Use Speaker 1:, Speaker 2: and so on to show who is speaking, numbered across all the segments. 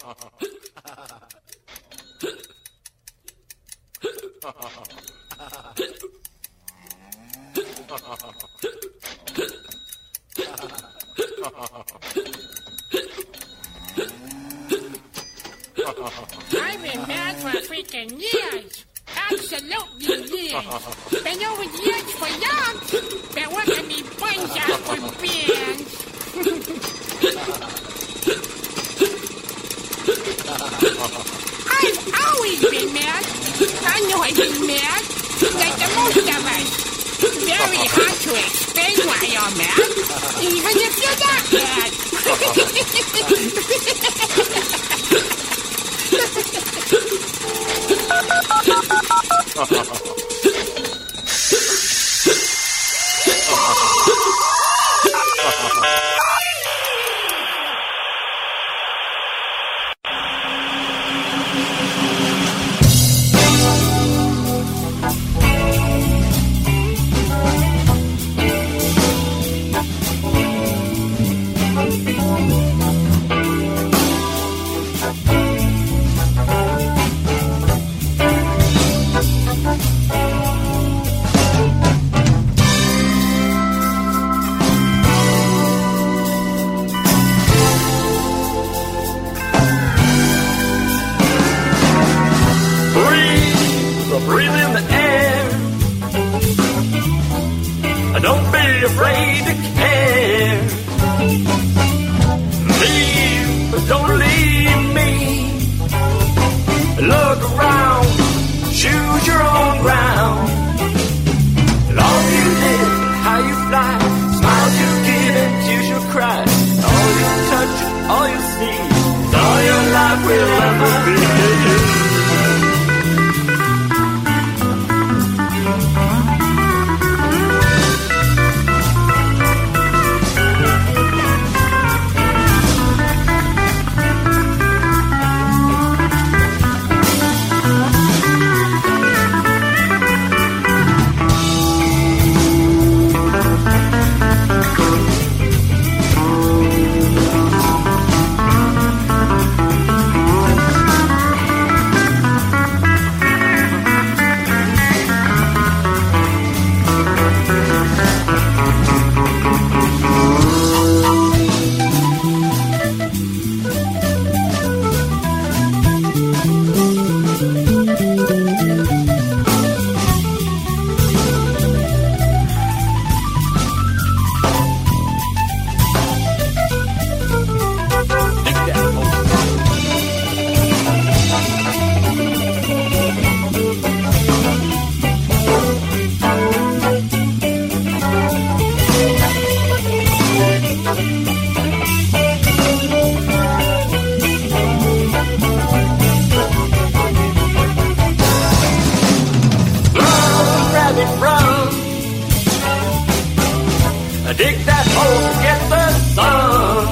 Speaker 1: I've been mad for freaking years. Absolutely years. Been over years for young. Been working me buns out for bands. I've always been mad. I know I've been mad. Like the most of us. Very hard to explain why you're mad. Even if you're not mad.
Speaker 2: Breathe in the air. Don't be afraid to care. Leave, but don't leave me. Look around, choose your own ground. Long you live, how you fly, smiles you give and tears you cry. All you touch, all you see, all your life will ever be. Dig that hole, get the sun.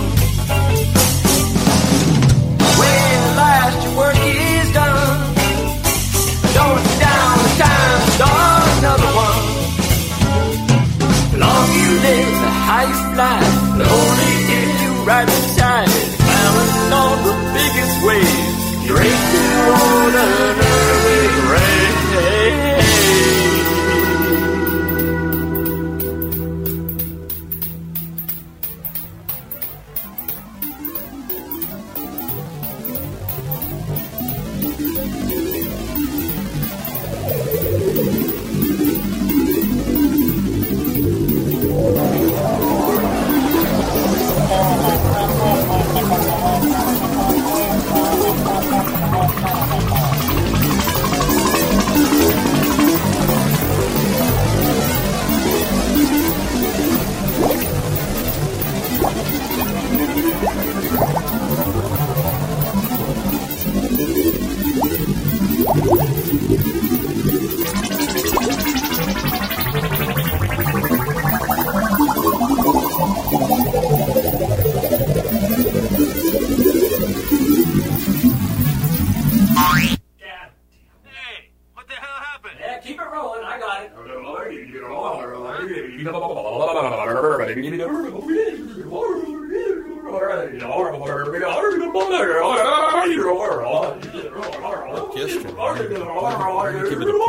Speaker 2: When at last your work is done, don't sit down, it's time to start another one. The longer you live, the higher you fly, the only if you right beside it, balancing on the biggest waves, racing on an early race.
Speaker 3: orchestra. I'm gonna give it a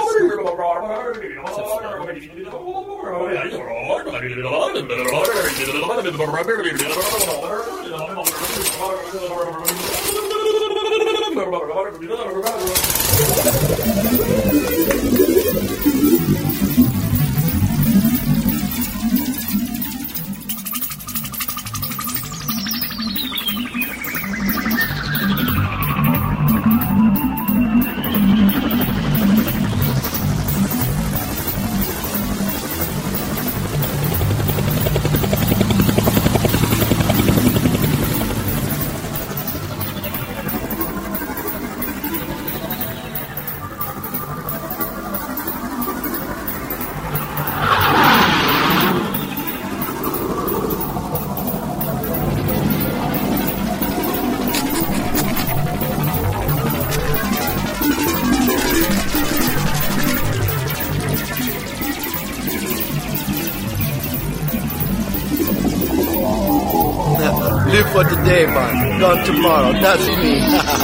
Speaker 4: Live for today, man. Gone tomorrow. That's me.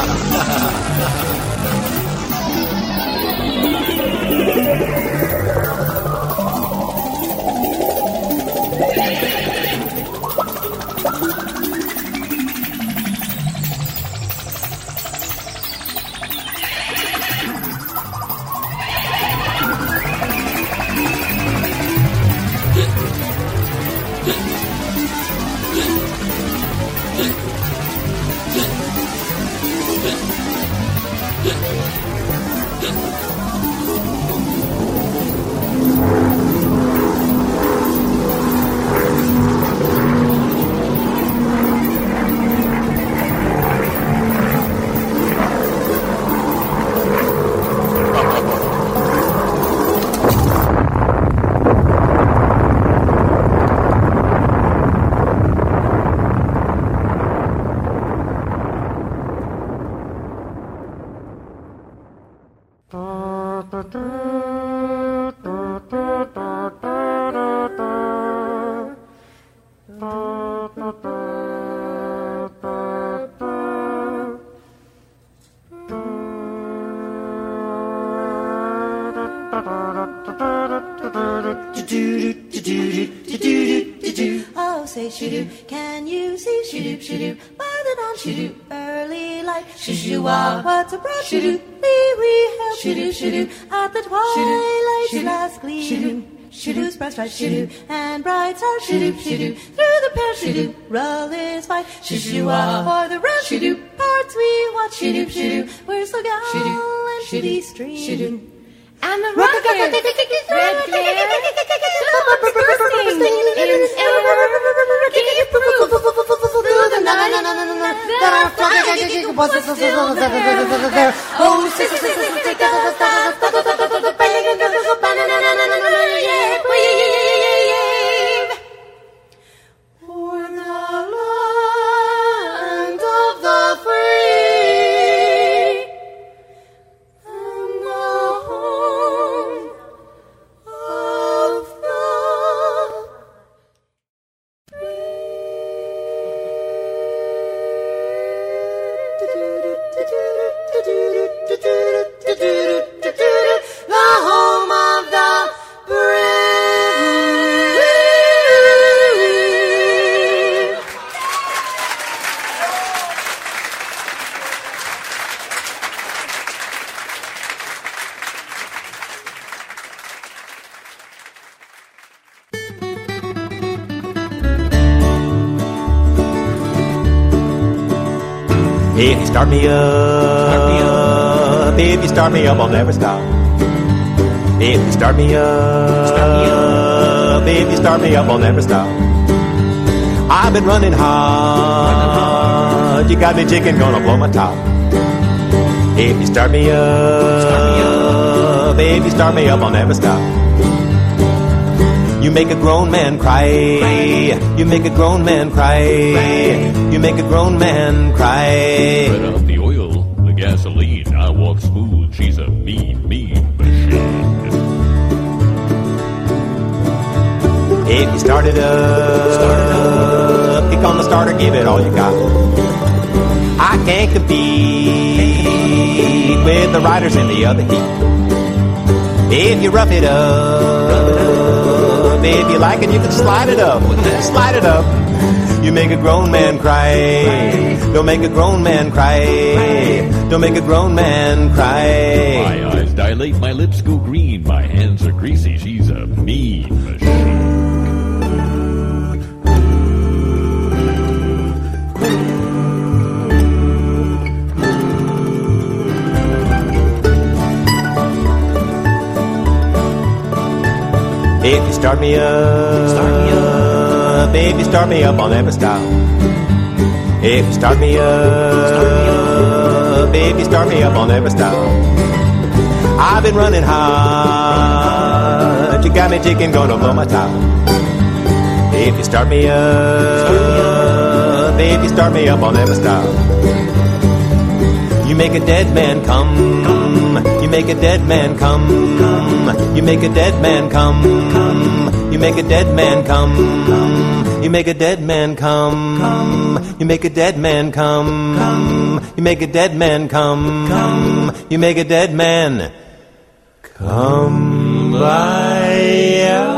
Speaker 5: Oh, say shoo-doo, can you see shoo-doo, shoo-doo, by the dawn shoo-doo, early light, shoo-shoo-wah, what's a brush, shoo-doo, wee-wee, help, shoo-doo, shoo-doo, at the twilight's last gleam, shoo-doo, bright stripes, shoo-doo, and bright stars, shoo-doo, shoo-doo, through the pear, shoo-doo, roll is white, shoo-shoo-wah, for the red, shoo-doo, parts we watch, shoo-doo, shoo-doo, we're so gallant to the stream, shoo-doo.
Speaker 6: And the rockets, red glare, tulips bursting in air, deep proof through the night that our flag was still there. Oh, sister, take a stop, wave. For the land of the free. The home of the brave.
Speaker 7: If you start me up, if you start me up, I'll never stop. If you start me up, if you start me up, I'll never stop. I've been running hard, you got me chicken, gonna blow my top. If you start me up, if you start me up, I'll never stop. You make a grown man cry. You make a grown man cry. You make a grown man cry.
Speaker 8: Set up the oil, the gasoline. I walk smooth. She's a mean, mean machine.
Speaker 7: If you start it up, kick on the starter, give it all you got. I can't compete seat with the riders in the other heat. If you rough it up, if you like it, you can slide it up. Slide it up. You make a grown man cry. Don't make a grown man cry. Don't make a grown man cry.
Speaker 8: My eyes dilate, my lips go green, my hands are greasy. She's a mean machine.
Speaker 7: If you start me up, baby, start me up, I'll never stop. If you start me up, baby, start me up, I'll never stop. I've been running hard, you got me ticking, gonna blow my top. If you start me up, baby, start me up, I'll never stop. You make a dead man come. You make a dead man come. You make a dead man come. You make a dead man come. You make a dead man come. You make a dead man come. You make a dead man come. You make a dead man come by.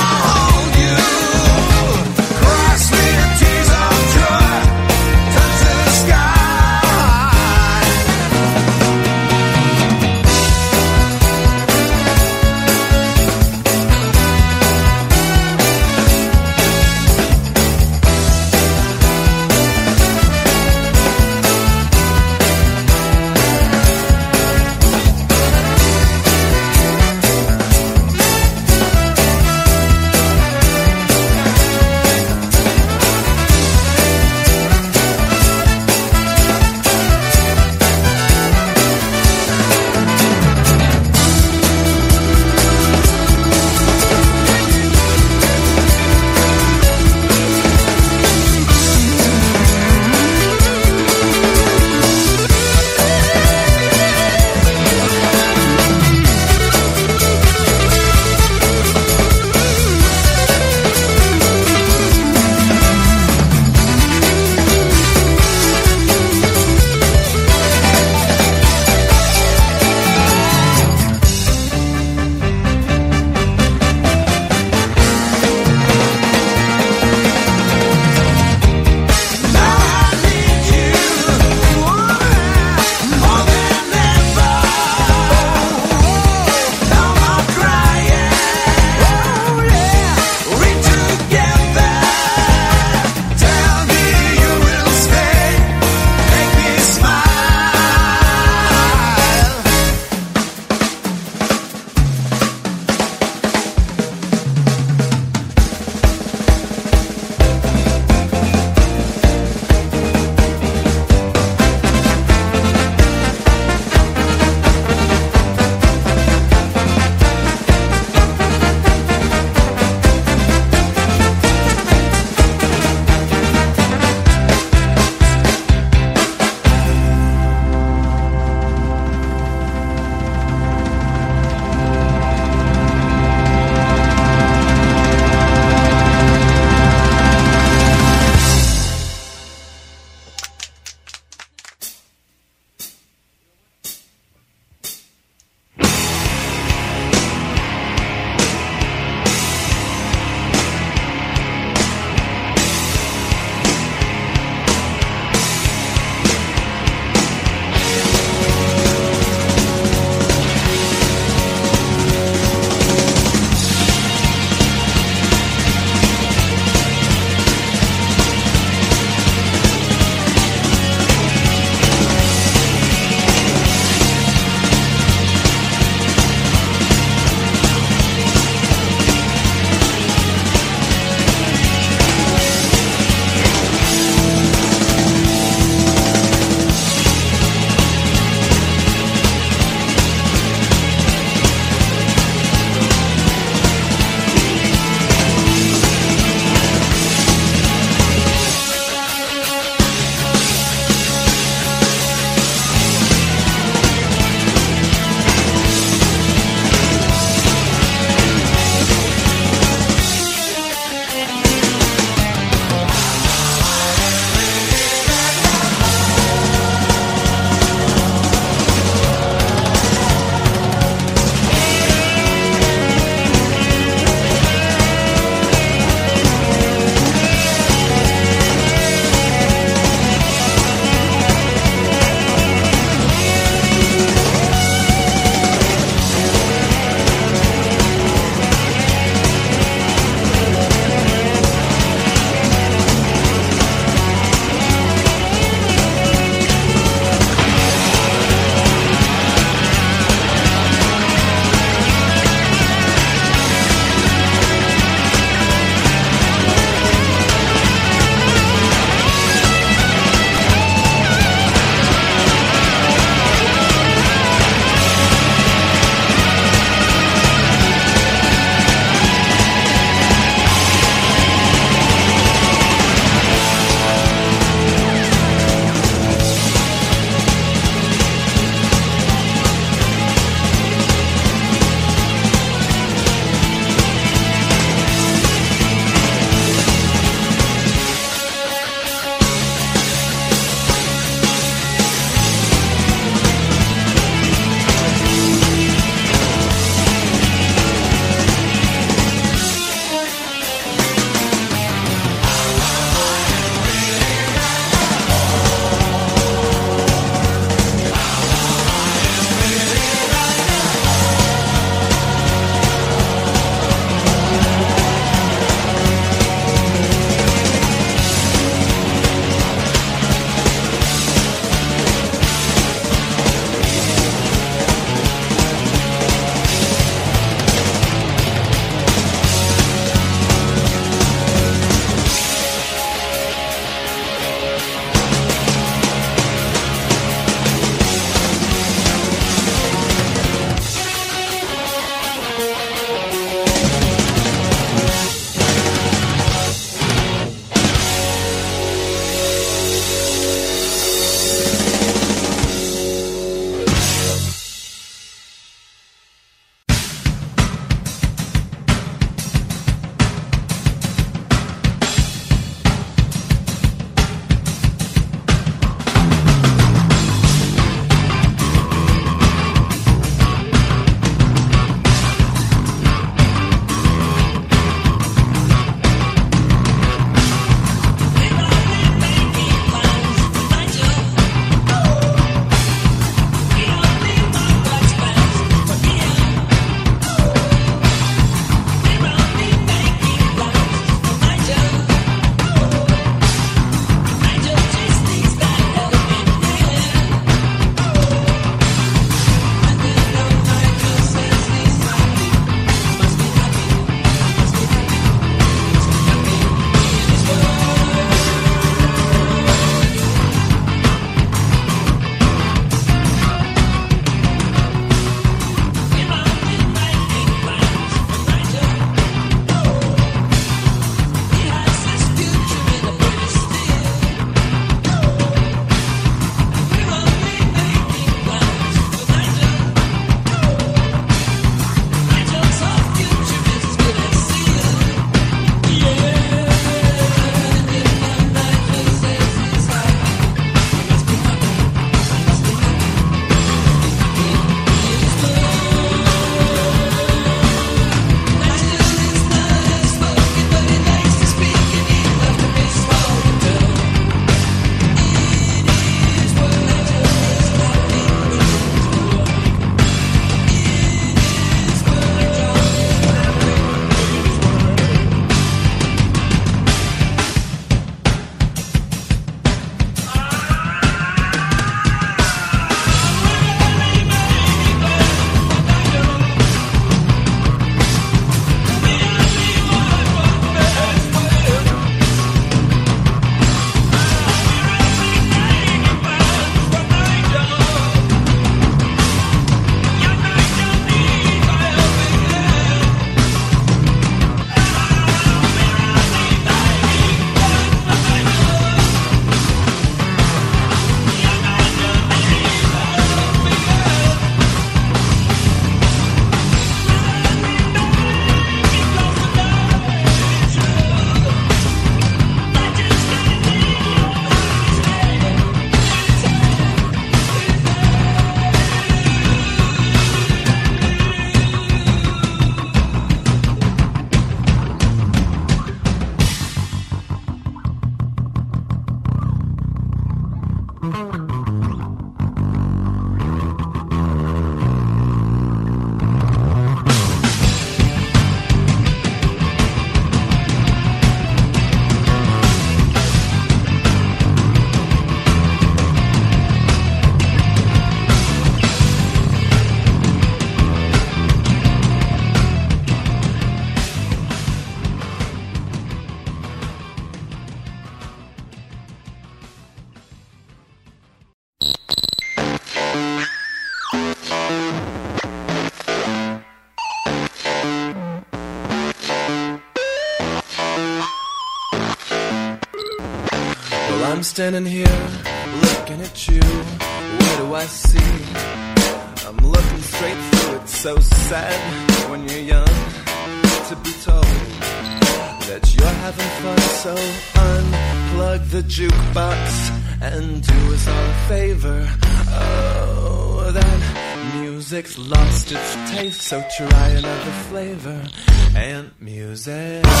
Speaker 4: I'm standing here looking at you. What do I see? I'm looking straight through it. So sad when you're young to be told that you're having fun. So unplug the jukebox and do us all a favor. Oh, that music's lost its taste, so try another flavor. And music, and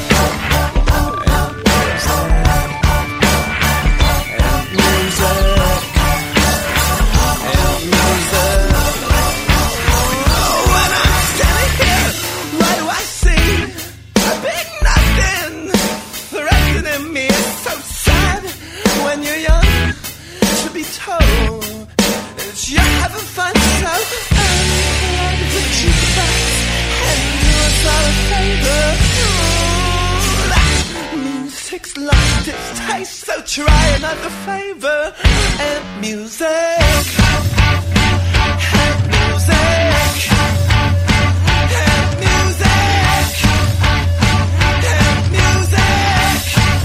Speaker 4: music, and music. Oh, when I'm standing here, what do I see? A big nothing threatening me. It's so sad when you're young to be told that you're having fun. So unplug the jukebox and do us all a favor. That music's lost its taste, so try another flavor. And music, and music, and music, and music.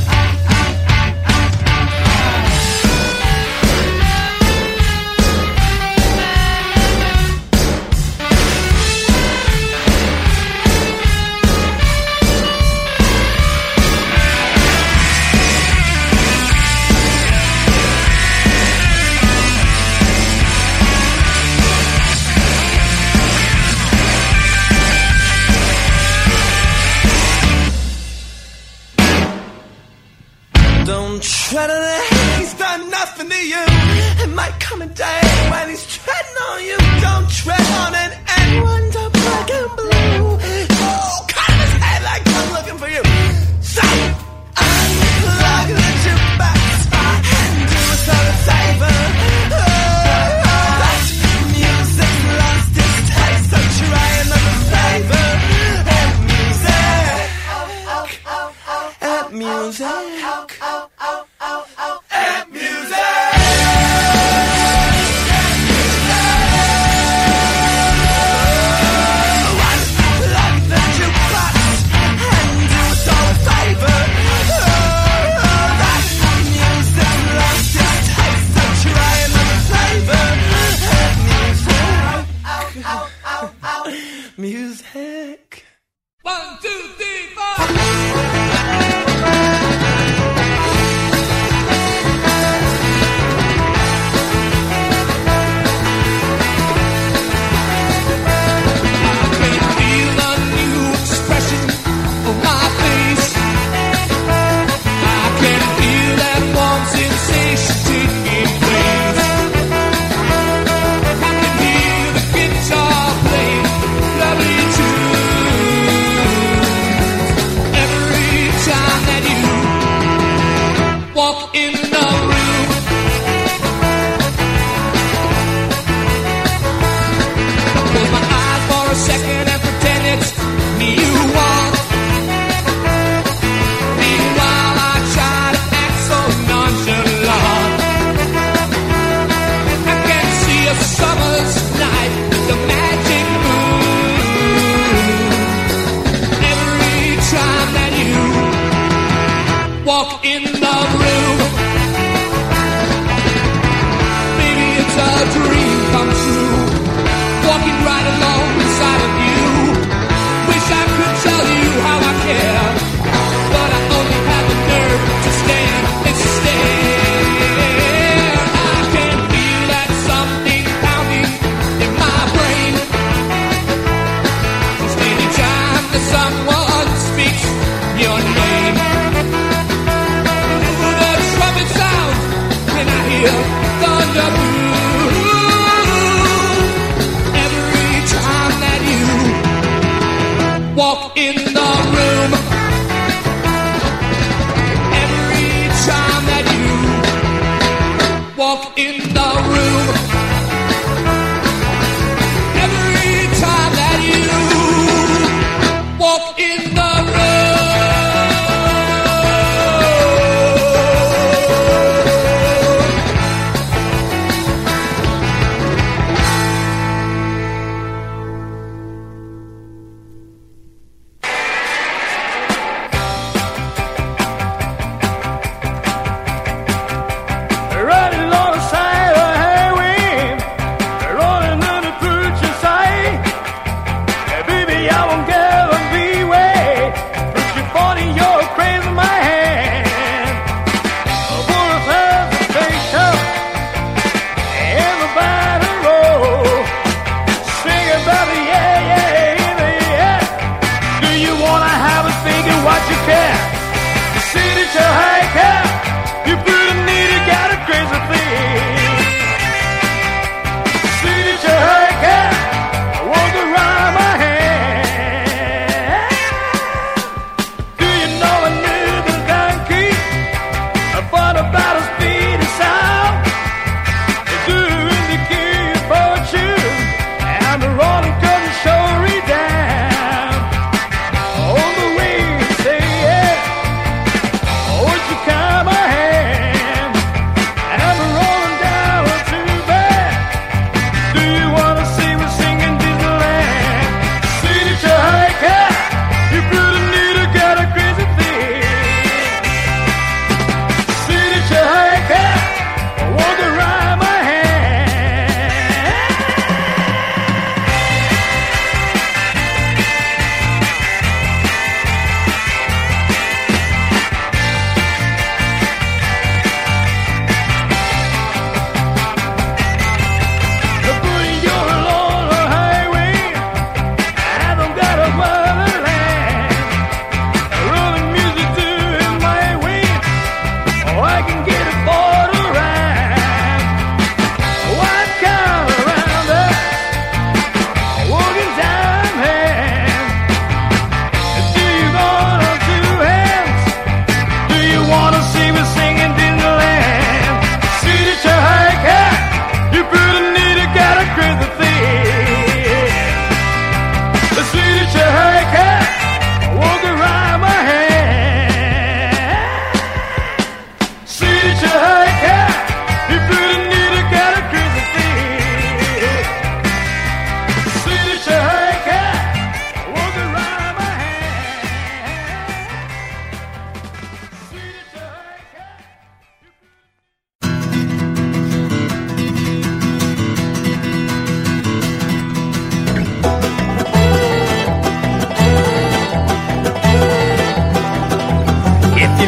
Speaker 4: Don't tread on it, he's done nothing to you. It might come a day when he's treading on you. Don't tread on it and wind up black and blue. Oh, cut his head like I'm looking for you. So, unplug the jukebox and do us all a favor. That music lost its taste, so try another flavor. And music, and music. And music. Unplug the jukebox and do us all a favor. That music lost its taste, so try another flavor. And music. 1, 2, 3,
Speaker 9: walk in the room. Close my eyes for a second and pretend it's me you want. Meanwhile I try to act so nonchalant. I can see a summer's night with the magic moon. Every time that you walk in the room, maybe it's a dream come true. Walking right along beside of you. Wish I could tell you how I care, but I only have the nerve to stand and stare. I can feel that something pounding in my brain. Just any time that someone speaks your name. Sound when I hear thunder boom. Every time that you walk in the room, every time that you walk in the room, every time that you walk in the room.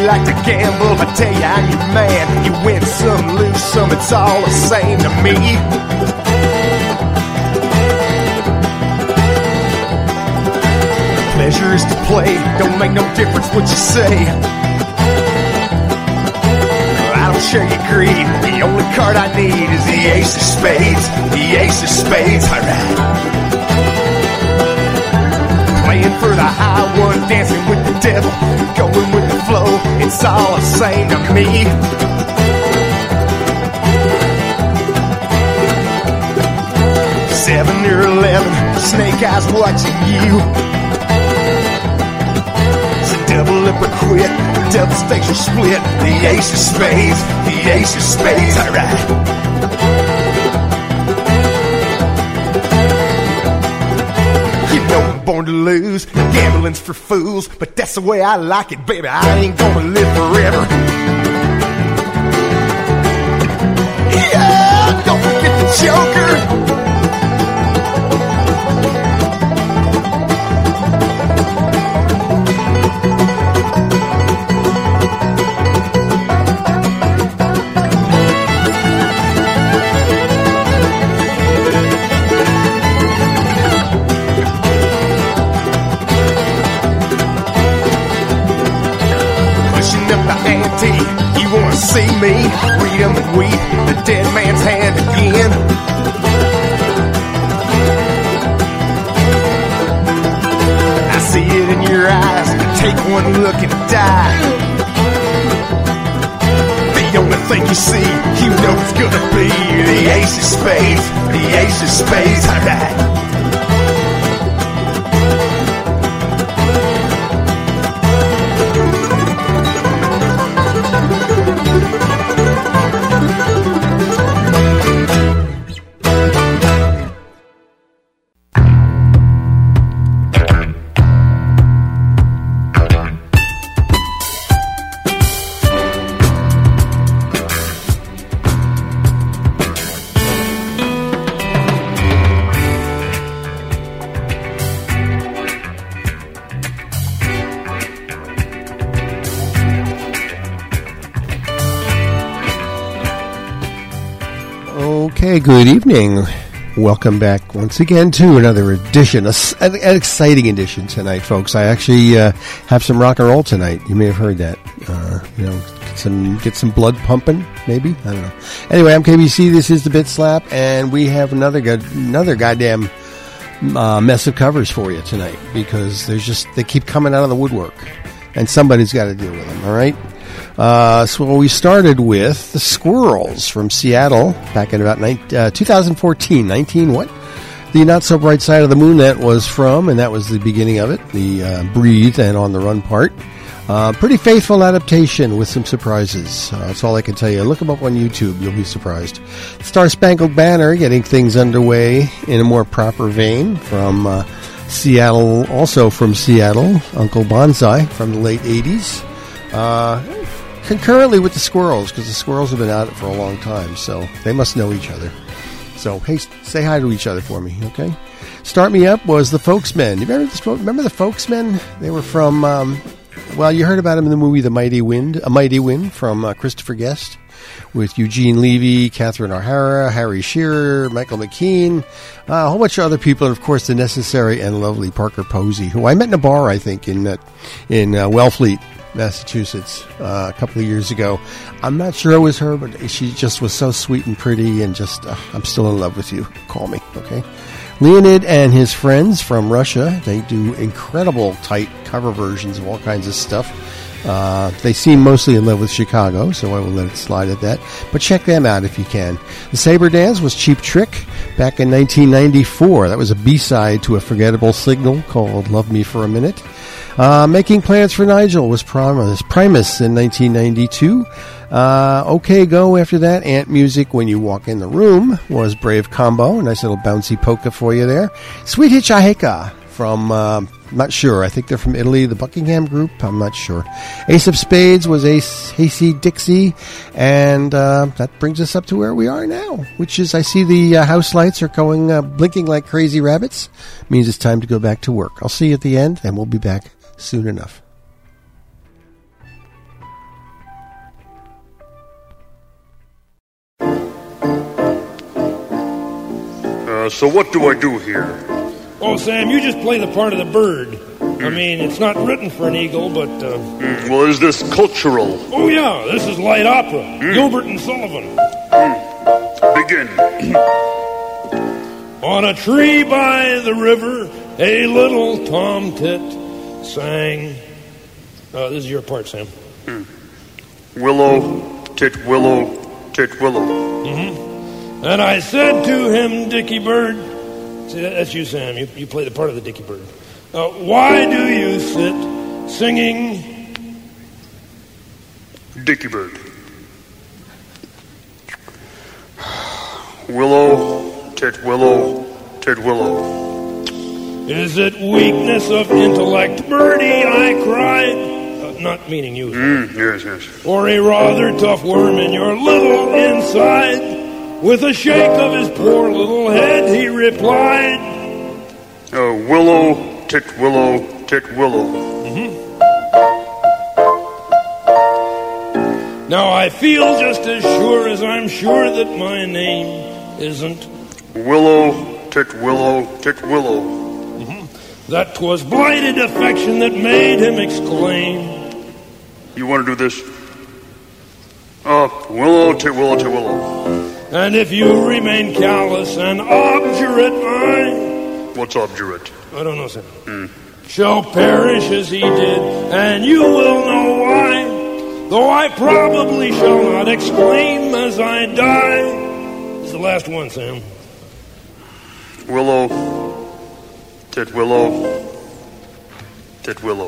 Speaker 10: like to gamble, I tell you I'm your man. You win some, lose some, it's all the same to me. Pleasure is to play, don't make no difference what you say. I don't share your greed, the only card I need is the ace of spades. The ace of spades, alright. Playing for the high one, dancing with the devil, going with the flow, it's all the same to me. Seven or 11, snake eyes watching you. So double up or quit, double stakes or split. The ace of spades, the ace of spades, alright. Born to lose, gambling's for fools, but that's the way I like it, baby. I ain't gonna live forever. Yeah, don't forget the Joker. You wanna see me read 'em and weep the dead man's hand again? I see it in your eyes. Take one look and die. The only thing you see, you know it's gonna be the ace of spades. The ace of spades, alright.
Speaker 11: Okay, good evening. Welcome back once again to another edition, an exciting edition tonight, folks. I actually have some rock and roll tonight. You may have heard that. Get some blood pumping, maybe. I don't know. Anyway, I'm KBC. This is the Bit Slap, and we have another goddamn mess of covers for you tonight because they keep coming out of the woodwork, and somebody's got to deal with them. All right. So we started with the Squirrels from Seattle back in about 2014. The Not So Bright Side of the Moon that was from, and that was the beginning of it, the Breathe and On the Run part. Pretty faithful adaptation with some surprises. That's all I can tell you. Look them up on YouTube. You'll be surprised. Star Spangled Banner getting things underway in a more proper vein from Seattle, also from Seattle, Uncle Bonsai from the late 80s. Concurrently with the Squirrels, because the Squirrels have been at it for a long time, so they must know each other. So, hey, say hi to each other for me, okay? Start Me Up was the Folksmen. You remember the Folksmen? They were from, you heard about them in the movie A Mighty Wind from Christopher Guest, with Eugene Levy, Catherine O'Hara, Harry Shearer, Michael McKean, a whole bunch of other people, and of course the necessary and lovely Parker Posey, who I met in a bar, I think, in Wellfleet, Massachusetts, a couple of years ago. I'm not sure it was her, but she just was so sweet and pretty, and just, I'm still in love with you. Call me, okay? Leonid and his friends from Russia, they do incredible tight cover versions of all kinds of stuff. They seem mostly in love with Chicago, so I will let it slide at that. But check them out if you can. The Saber Dance was Cheap Trick back in 1994. That was a B-side to a forgettable single called Love Me for a Minute. Making Plans for Nigel was Primus in 1992. OK Go after that. Ant Music, When You Walk in the Room was Brave Combo. Nice little bouncy polka for you there. Sweet Hitchhiker from, not sure. I think they're from Italy. The Buckingham Group. I'm not sure. Ace of Spades was Hasty Dixie. And that brings us up to where we are now, which is I see the house lights are going blinking like crazy rabbits. Means it's time to go back to work. I'll see you at the end, and we'll be back soon enough.
Speaker 12: So what do I do here?
Speaker 3: Oh, Sam, you just play the part of the bird. I mean, it's not written for an eagle, but...
Speaker 12: Well, is this cultural?
Speaker 3: Oh, yeah, this is light opera. Gilbert and Sullivan.
Speaker 12: Begin.
Speaker 3: On a tree by the river, a little tomtit sang... this is your part, Sam.
Speaker 12: Willow, tit willow, tit willow.
Speaker 3: And I said to him, Dickie Bird... See, that's you, Sam. You play the part of the Dickie Bird. Why do you sit singing...
Speaker 12: Dickie Bird. Willow, tit willow, tit willow.
Speaker 3: Is it weakness of intellect, Birdie, I cried? Not meaning you.
Speaker 12: Yes.
Speaker 3: Or a rather tough worm in your little inside? With a shake of his poor little head, he replied,
Speaker 12: Willow, tit willow, tit willow.
Speaker 3: Now I feel just as sure as I'm sure that my name isn't
Speaker 12: Willow, tit willow, tit willow.
Speaker 3: That 'twas blighted affection that made him exclaim.
Speaker 12: You want to do this? Willow, tit willow, tit willow.
Speaker 3: And if you remain callous and obdurate,
Speaker 12: What's obdurate?
Speaker 3: I don't know, sir. Shall perish as he did, and you will know why. Though I probably shall not exclaim as I die. This is the last one, Sam.
Speaker 12: Willow, tit willow, tit willow.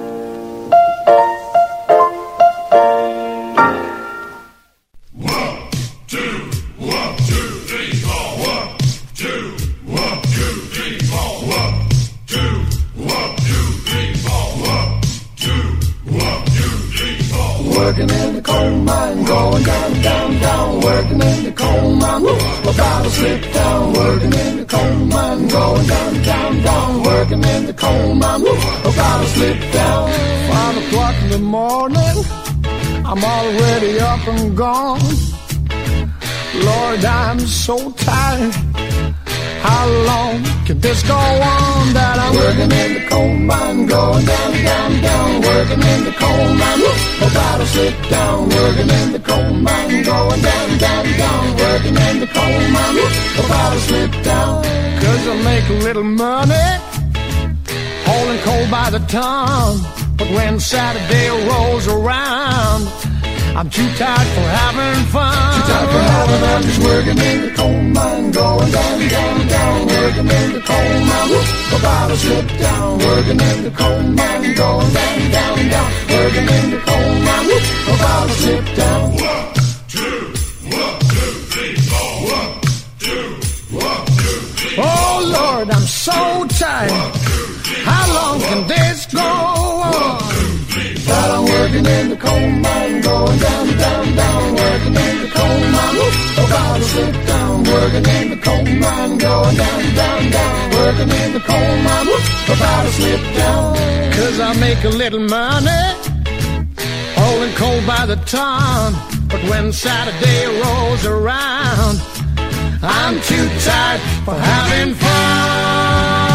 Speaker 4: Working in the coal mine, going down, down, down. Working in the coal mine, about to slip down. Working in the coal mine, going down, down, down. Working in the coal mine, about to slip down. 5 o'clock in the morning, I'm already up and gone. Lord, I'm so tired. How long can this go on? That I'm working in the coal mine, going down, down, down. Working in the coal mine, about to slip down. Working in the coal mine, going down, down, down. Working in the coal mine, about to slip down. 'Cause I make a little money, hauling coal by the ton. But when Saturday rolls around, I'm too tired for having fun. Too tired for having fun. Just working in the coal mine, going down, down, down. Working in the coal mine, about to slip down. Working in the coal mine, going down, down, down. Working in the coal mine, about to slip down. 1, 2, 1, 2, 3, 4. 1, 2, 1, 2, 3. Oh Lord, I'm so tired. How long can this go on? That I'm working in the coal mine, going down, down, down. Working in the coal mine, about to slip down. Working in the coal mine, going down, down, down. Working in the coal mine, about to slip down. 'Cause I make a little money, hauling coal by the ton. But when Saturday rolls around, I'm too tired for having fun.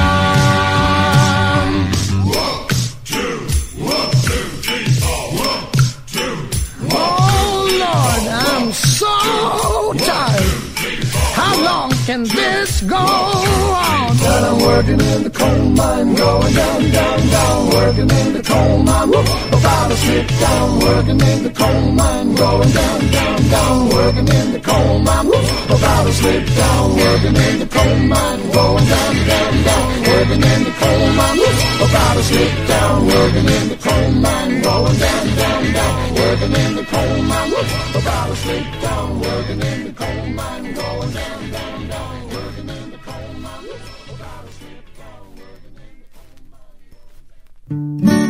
Speaker 4: So tired. How long can this go on? That I'm working in the coal mine, going down, down, down. Working in the coal mine, about to slip down. Working in the coal mine, going down, down, down. Working in the coal mine, about to slip down. Working in the coal mine, going down, down, down. Working in the coal mine, about to slip down. Working in the coal mine, going down, down, down. Working in the coal mine, about to slip down. Working in the coal mine, going down, down, down. Working in the coal mine, about to slip down. Working in the coal mine.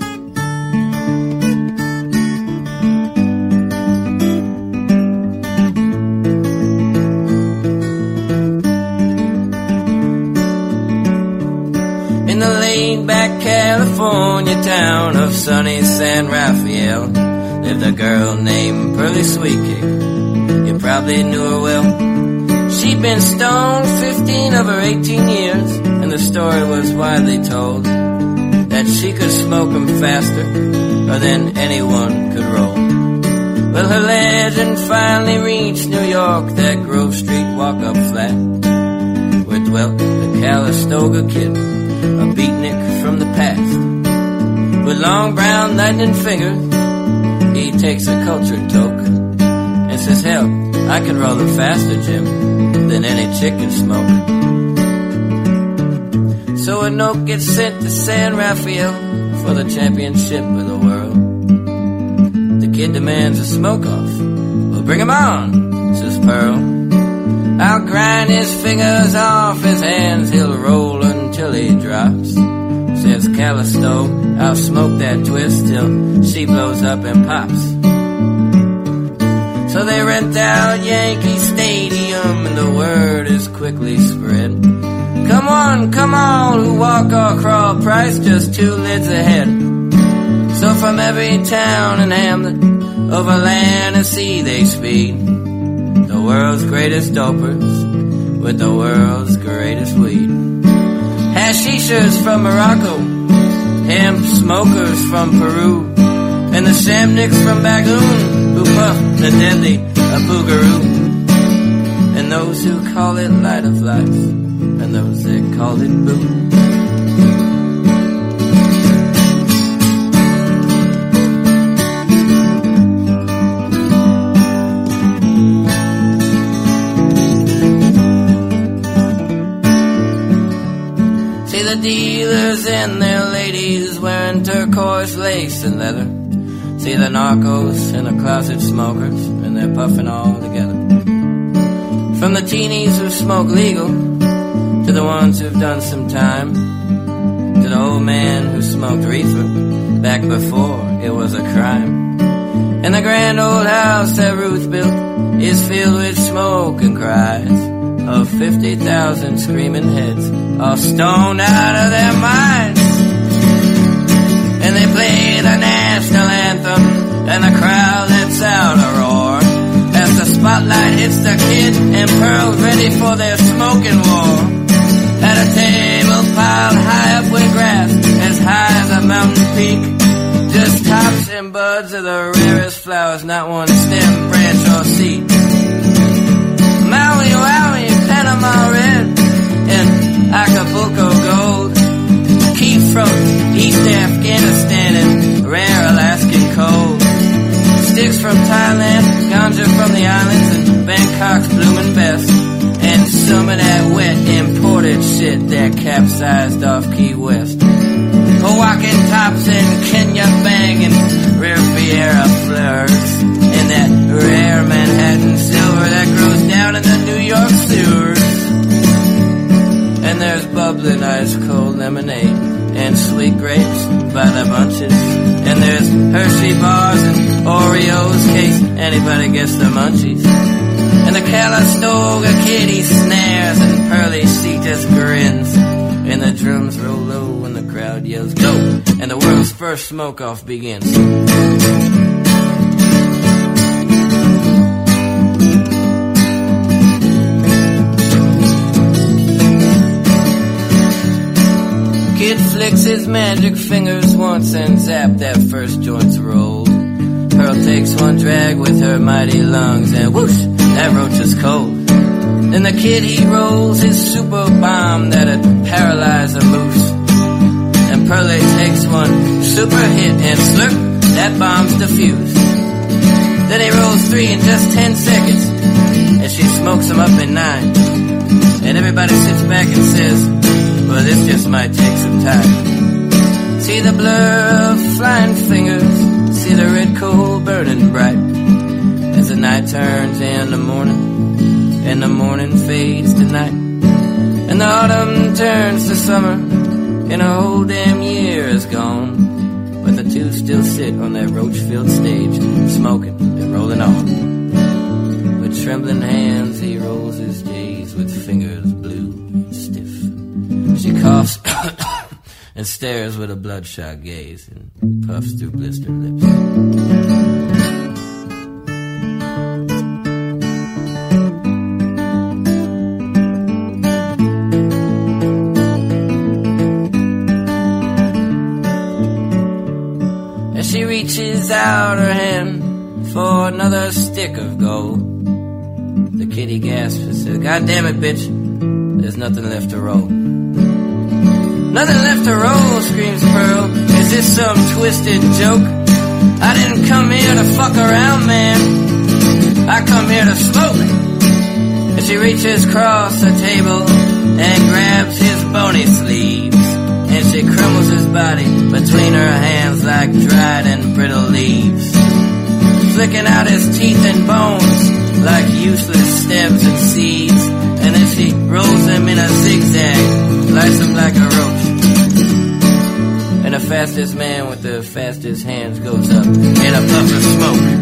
Speaker 13: In the laid-back California town of sunny San Rafael lived a girl named Pearly Sweetcake. You probably knew her well. She She'd been stoned 15 of her 18 years, and the story was widely told that she could smoke 'em faster than anyone could roll. Well, her legend finally reached New York, that Grove Street walk-up flat, where dwelt the Calistoga Kid, a beatnik from the past. With long brown lightning fingers, he takes a cultured toke and says, hell, I can roll it faster, Jim, than any chick can smoke. So a note gets sent to San Rafael for the championship of the world. The kid demands a smoke-off. Well, bring him on, says Pearl. I'll grind his fingers off his hands, he'll roll until he drops. Says Callisto, I'll smoke that twist till she blows up and pops. So they rent out Yankee Stadium and the word is quickly spread. Come on, who walk or crawl, price just 2 lids ahead. So from every town and hamlet, over land and sea they speed. The world's greatest dopers with the world's greatest weed. Hashishers from Morocco, hemp smokers from Peru, and the Shamniks from Bagoon who puff the deadly Boogaroo. And those who call it light of life, and those that call it boo. See the dealers and their ladies wearing turquoise lace and leather. See the narcos and the closet smokers, and they're puffing all together. From the teenies who smoke legal, to the ones who've done some time, to the old man who smoked reefer back before it was a crime. And the grand old house that Ruth built is filled with smoke and cries of 50,000 screaming heads, all stoned out of their minds. And they play the national anthem, and the crowd lets out a roar as the spotlight hits the kid and Pearl ready for their smoking war. At a table piled high up with grass as high as a mountain peak, just tops and buds of the rarest flowers, not one stem, branch, or seed. Maui, Wowie, Panama red, and Acapulco gold, keep from East Afghanistan and rare Alaskan coal, sticks from Thailand, ganja from the islands, and Bangkok's blooming best, and some of that wet imported shit that capsized off Key West. Hawaiian tops and Kenya bang and Riviera flowers, and that rare Manhattan silver that grows down in the New York sewers. And there's bubbling ice cold lemonade and sweet grapes by the bunches, and there's Hershey bars and Oreos case anybody gets the munchies. And the Calistoga Kid, he snares, and Pearly she just grins, and the drums roll low and the crowd yells go, and the world's first smoke-off begins. Kid flicks his magic fingers once and zap, that first joint's rolled. Pearl takes one drag with her mighty lungs and whoosh, that roach is cold. Then the kid, he rolls his super bomb that'd paralyze a moose. And Pearlie takes one super hit and slurp, that bomb's defused. Then he rolls 3 in just 10 seconds, and she smokes him up in 9. And everybody sits back and says, well, this just might take some time. See the blur of flying fingers, see the red coal burning bright, as the night turns into morning, and the morning fades to night, and the autumn turns to summer, and a whole damn year is gone. But the two still sit on that roach-filled stage, smoking and rolling on. With trembling hands he rolls his J's with fingers blue and stiff. She coughs and stares with a bloodshot gaze and puffs through blistered lips. reaches out her hand for another stick of gold. The kitty gasps and says, God damn it, bitch, there's nothing left to roll. Nothing left to roll, screams Pearl. Is this some twisted joke? I didn't come here to fuck around, man. I come here to smoke. And she reaches across the table and grabs his bony sleeves. And she crumbles his body between her hands like dried and brittle leaves, flicking out his teeth and bones like useless stems and seeds. And then she rolls him in a zigzag, lights him like a roach. And the fastest man with the fastest hands goes up in a puff of smoke.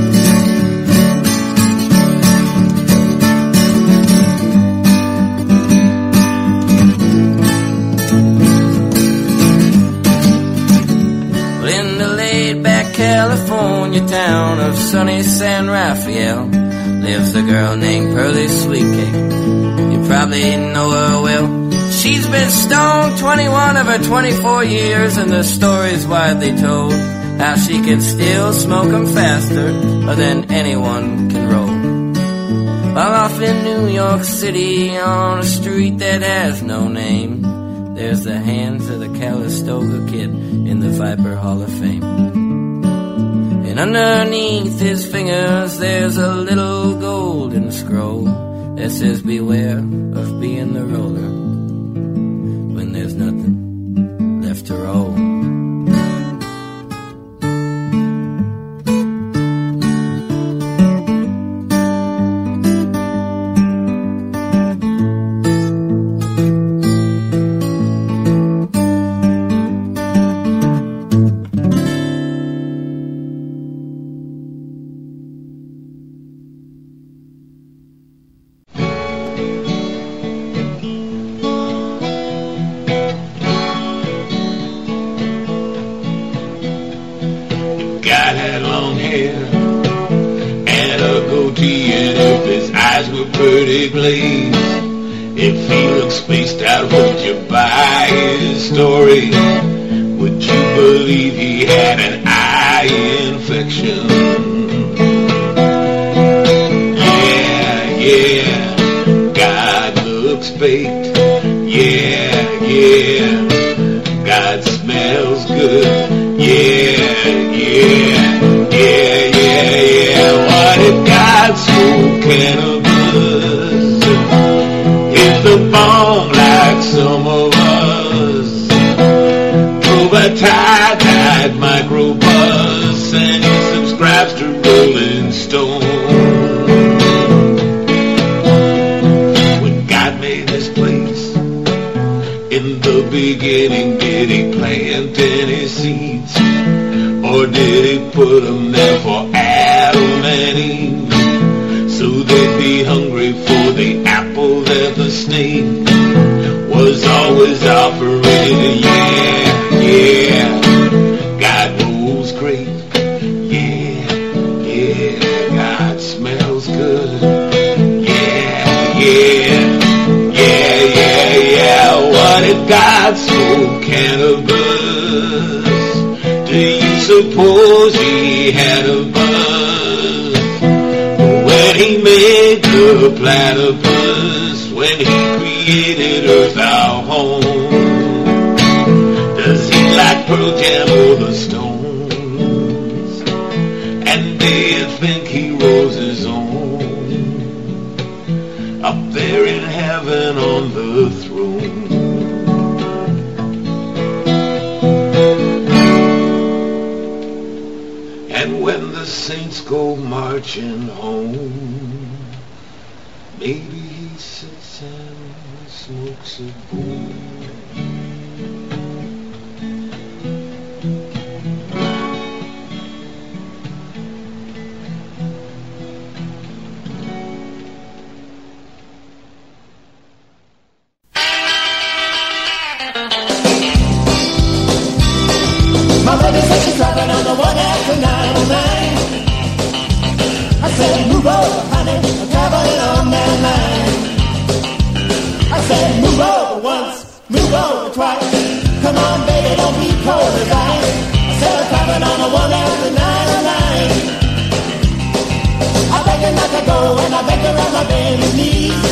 Speaker 13: California town of sunny San Rafael lives a girl named Pearly Sweetcake. You probably know her well. She's been stoned 21 of her 24 years, and the story's widely told how she can still smoke 'em faster than anyone can roll. While off in New York City on a street that has no name, there's the hands of the Calistoga Kid in the Viper Hall of Fame. And underneath his fingers there's a little golden scroll that says beware of being the roller when there's nothing left to roll.
Speaker 14: If he looks spaced out, would you buy his story? Would you believe he had an eye infection? Yeah, God looks baked. Yeah, God smells good. Yeah. What if God smoked cannabis? The bong like some of us drove a tie-dyed microbus, and he subscribes to Rolling Stone. When God made this place, in the beginning, did he plant any seeds, or did he put them there for Adam and Eve, so they'd be hungry for the apple that the snake was always offering? Yeah, God rolls great. Yeah, God smells good. Yeah. What if God smoked cannabis? Do you suppose he had a buzz when he made the platypus, when he created Earth, our home? Does he like Pearl Jam or the Stones? And do you think he rolls his own up there in heaven on the throne? And when the saints go marching home, maybe he sits and smokes a bowl.
Speaker 15: My baby said she's driving on the one after 909. I said, move over, honey, I'm traveling on that line. I said, move over once, move over twice. Come on, baby, don't be cold as ice. I said, I'm traveling on the one after 909. around my baby's knees.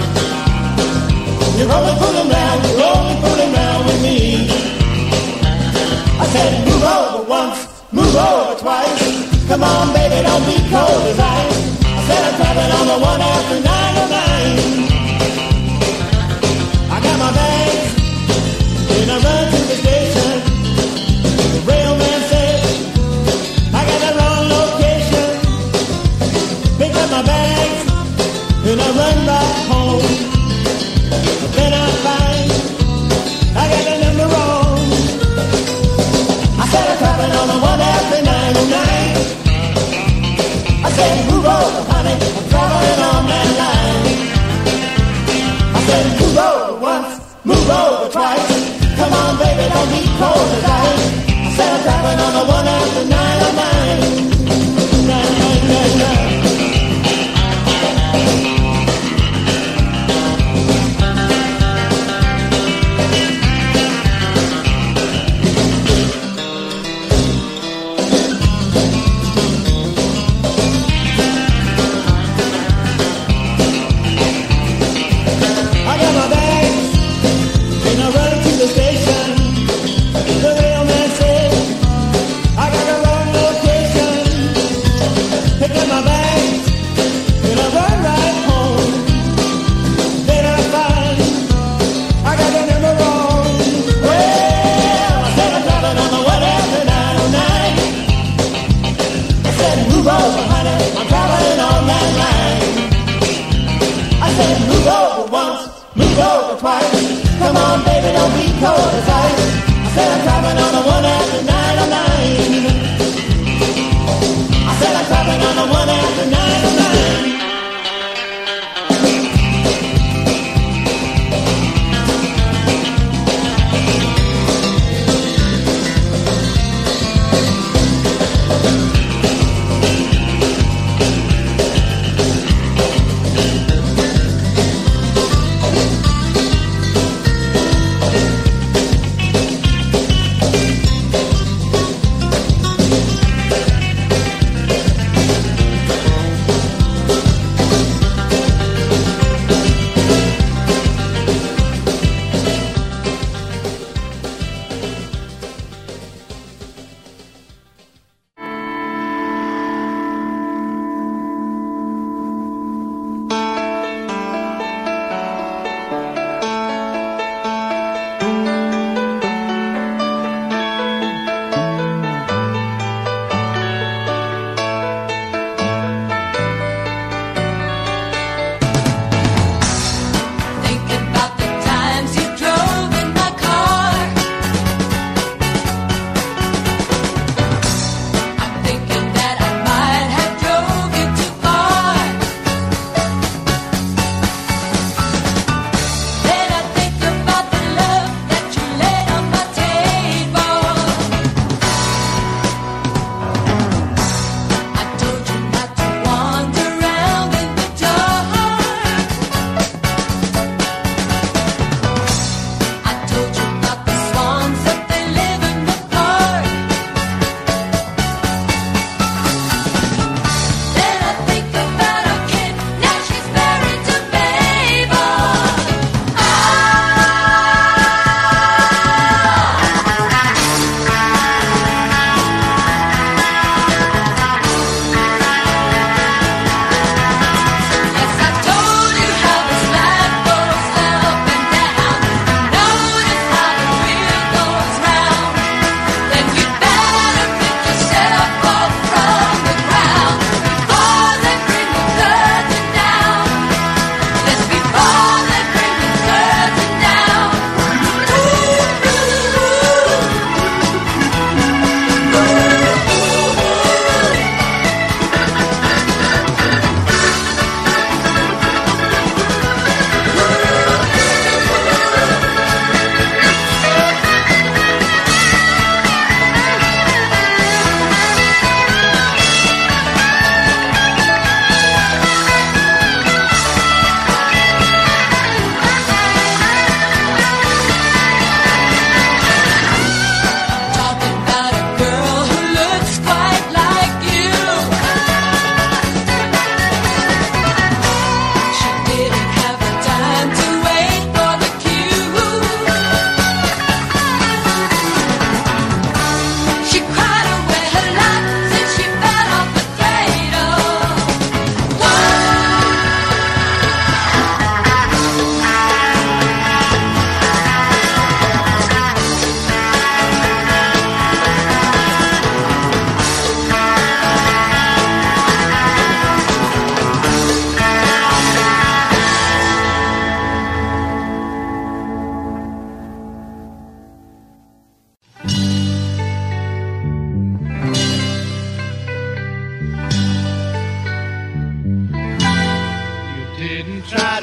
Speaker 15: You roll and pull him round, you roll and pull him round with me. I said, move over once, move over twice. Come on, baby, don't be cold as ice. I said, I'm traveling on the one after 909. I got my bags, and I run to the station. The railman said, I got the wrong location. Pick up my bags, and I run back home. But then I find I got the number wrong. I said I'm traveling on the one after 909. I said move over, honey, I'm traveling on that line. I said move over once, move over twice. Come on, baby, don't be cold as ice. I said I'm traveling on the one after 909. 999.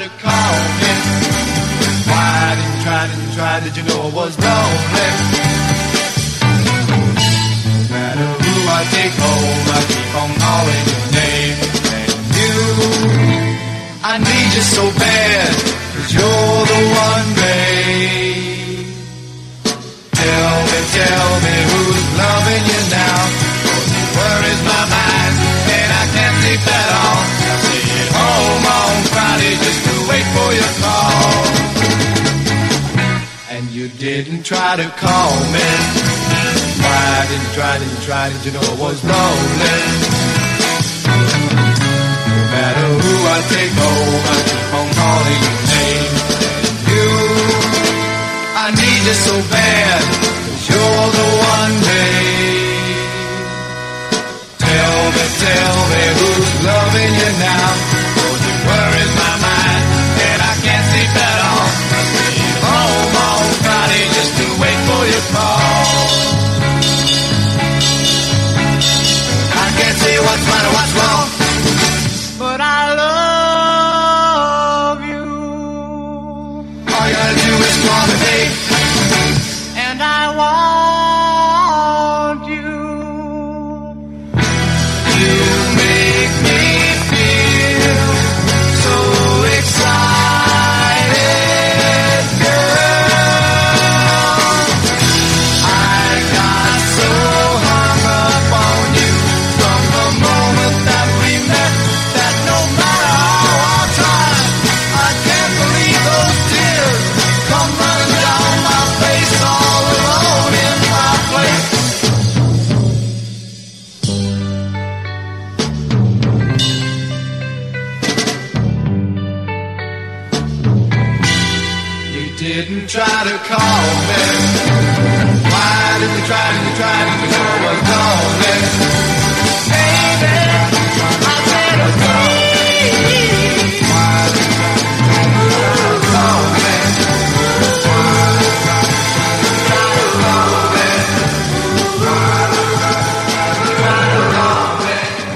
Speaker 4: to call me? Why didn't you try, did you know I was lonely? No matter who I take home, I keep on calling your name. And you, I need you so bad, 'cause you're the one, babe. Tell me who's loving you now. Where is my mind? And I can't sleep at all. I'll see you home on Friday just to wait for your call. And you didn't try to call me. Why didn't you try, did you know I was lonely? No matter who I take home, I keep on calling your name. And you, I need you so bad, 'cause you're the one, babe. Tell me who's loving you now. Where is my mind? And I can't sleep at all. I stay home on Friday just to wait for your call. I can't see what's right or what's wrong, but I love you. All you gotta do is call me, babe, and I want you. You make me feel so excited, girl. I got so hung up on you from the moment that we met, that no matter how I try, I can't believe those tears come running down my face, all alone in my place. You didn't try to call me. Why did you try, did you know I was lonely? Baby, I said I was lonely. Why did you try to call me? Why did you try to call me? Why did you try to call me?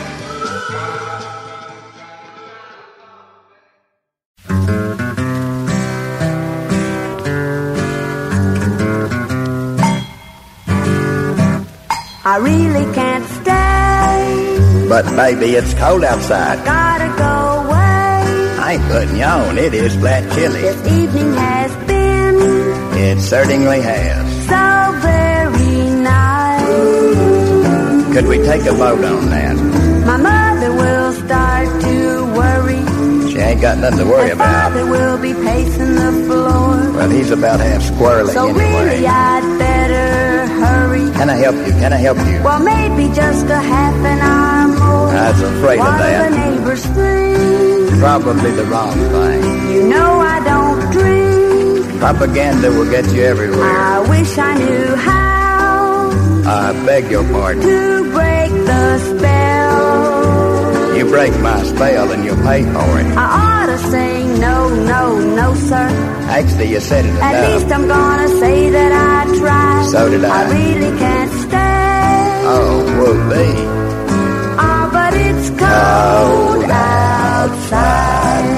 Speaker 5: I really can't stay.
Speaker 16: But baby, it's cold outside.
Speaker 5: Gotta go away.
Speaker 16: I ain't putting you on. It is flat chilly.
Speaker 5: This evening has been
Speaker 16: It certainly has.
Speaker 5: so very nice.
Speaker 16: Could we take a vote on that?
Speaker 5: My mother will start to worry.
Speaker 16: She ain't got nothing to worry
Speaker 5: And
Speaker 16: about.
Speaker 5: father will be pacing the floor.
Speaker 16: Well, he's about half squirrely
Speaker 5: So
Speaker 16: anyway.
Speaker 5: really I'd better hurry.
Speaker 16: Can I help you? Can I help you?
Speaker 5: Well, maybe just a half an hour more.
Speaker 16: I was afraid of
Speaker 5: What do
Speaker 16: that.
Speaker 5: the neighbors think?
Speaker 16: Probably the wrong thing.
Speaker 5: You know I don't drink.
Speaker 16: Propaganda will get you everywhere.
Speaker 5: I wish I knew how
Speaker 16: I beg your pardon.
Speaker 5: to break the spell.
Speaker 16: You break my spell and you'll pay for it.
Speaker 5: I ought to say no, no, no, sir.
Speaker 16: Actually, you said it
Speaker 5: At
Speaker 16: enough.
Speaker 5: least I'm gonna say that I tried.
Speaker 16: So did I.
Speaker 5: I really can't stay.
Speaker 16: Oh, whoopee.
Speaker 5: Oh, but it's cold outside.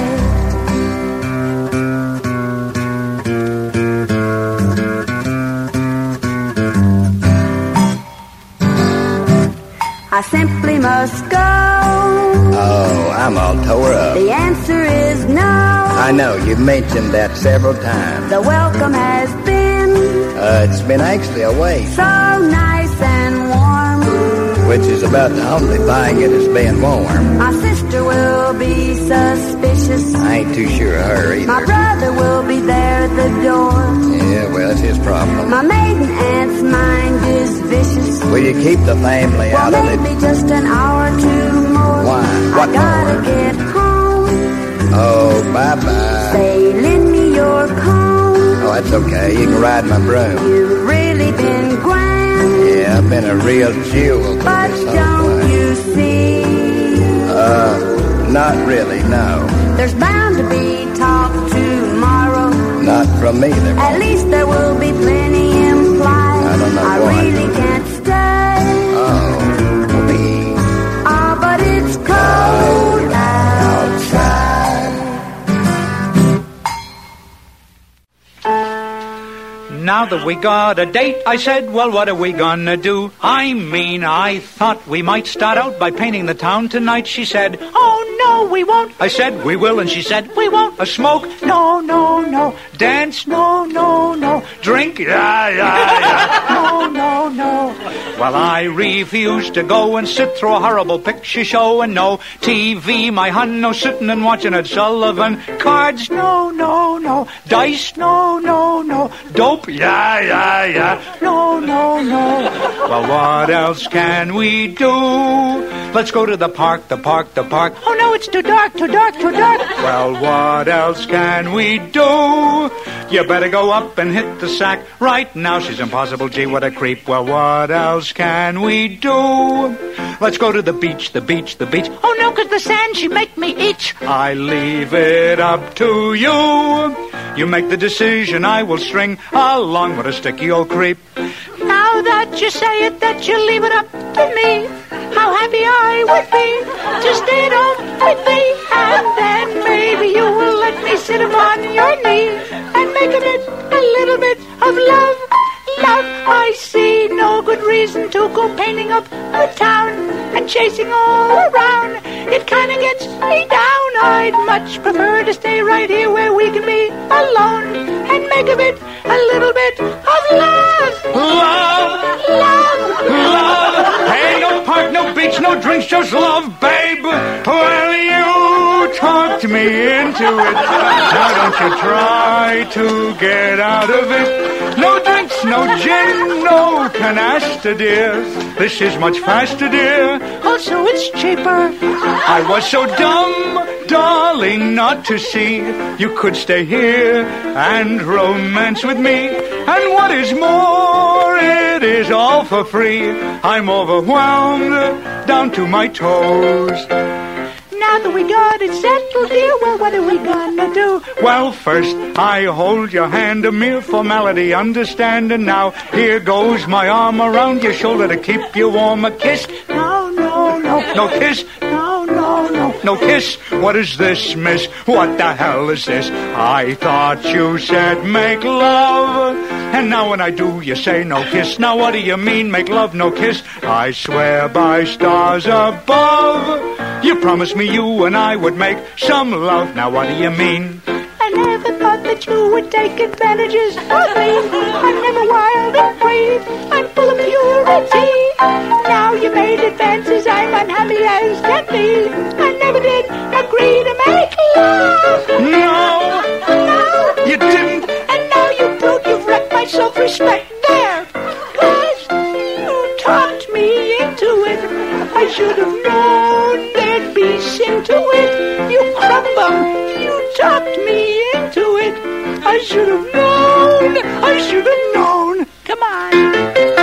Speaker 5: I simply must go.
Speaker 16: Oh, I'm all tore up.
Speaker 5: The answer is no.
Speaker 16: I know, you've mentioned that several times.
Speaker 5: The welcome has been
Speaker 16: It's been actually a wait,
Speaker 5: so nice and warm.
Speaker 16: which is about the only thing that has been warm.
Speaker 5: My sister will be suspicious.
Speaker 16: I ain't too sure of her
Speaker 5: My
Speaker 16: either.
Speaker 5: brother will be there at the door.
Speaker 16: Yeah, well, that's his problem.
Speaker 5: My maiden aunt's mind is vicious.
Speaker 16: Will you keep the family
Speaker 5: Well,
Speaker 16: out of it?
Speaker 5: maybe just an hour or two more.
Speaker 16: Why?
Speaker 5: I
Speaker 16: What
Speaker 5: gotta
Speaker 16: more?
Speaker 5: get home.
Speaker 16: Oh, bye-bye.
Speaker 5: Say, lend me your comb.
Speaker 16: Oh, that's okay. You can ride my broom.
Speaker 5: You've really been grand.
Speaker 16: Yeah, I've been a real jewel to
Speaker 5: But
Speaker 16: this whole
Speaker 5: don't
Speaker 16: thing.
Speaker 5: you see?
Speaker 16: Not really, no.
Speaker 5: There's bound to be talk tomorrow.
Speaker 16: Not from me, there
Speaker 5: At
Speaker 16: won't.
Speaker 5: least there will be plenty implied.
Speaker 16: I don't know
Speaker 5: I
Speaker 16: what.
Speaker 5: really can't stay.
Speaker 16: Oh,
Speaker 5: Ah, but it's cold outside.
Speaker 17: that we got a date. I said, well, what are we gonna do? I thought we might start out by painting the town tonight. She said, oh, no, we won't. I said, we will, and she said, we won't. A smoke? No, no, no. Dance? No, no, no. Drink? Yeah. No, no, no. Well, I refused to go and sit through a horrible picture show, and no TV, my hun, no sitting and watching Ed Sullivan. Cards? No, no, no. Dice? No, no, no. Dope? Yeah. No, no, no. Well, what else can we do? Let's go to the park, the park, the park. Oh, no, it's too dark, too dark, too dark. Well, what else can we do? You better go up and hit the sack right now. She's impossible, gee, what a creep. Well, what else can we do? Let's go to the beach, the beach, the beach. Oh, no, 'cause the sand, she make me itch. I leave it up to you. You make the decision, I will string along with a sticky old creep. Now that you say it, that you leave it up to me, how happy I would be to stay at home with me. And then maybe you will let me sit upon your knee and make of it a little bit of love. Love, I see no good reason to go painting up the town and chasing all around. It kind of gets me down. I'd much prefer to stay right here where we can be alone and make of it a little bit of love. Love, love, love. Hey, no park, no beach, no drinks, just love, babe. Well, you talked me into it. Now don't you try to get out of it. No drinks, no gin, no canasta, dear. This is much faster, dear. Also, it's cheaper. I was so dumb, darling, not to see you could stay here and romance with me. And what is more, it is all for free. I'm overwhelmed down to my toes. Now that we got it settled here, well, what are we gonna do? Well, first, I hold your hand, a mere formality, understand? And now, here goes my arm around your shoulder to keep you warm. A kiss? No, no, no. No kiss? No, no, no. No kiss? What is this, miss? What the hell is this? I thought you said make love. And now when I do, you say no kiss. Now what do you mean, make love, no kiss? I swear by stars above, you promised me you and I would make some love. Now what do you mean? I never thought that you would take advantages of me. I'm never wild and free. I'm full of purity. Now you made advances, I'm unhappy as can be. I never did agree to make love. No, no, you didn't. And now you proved you've wrecked my self-respect. There, 'cause you talked me into it. I should have known there'd be sin to it. You crumble, you talked me into it. I should have known, I should have known. Come on.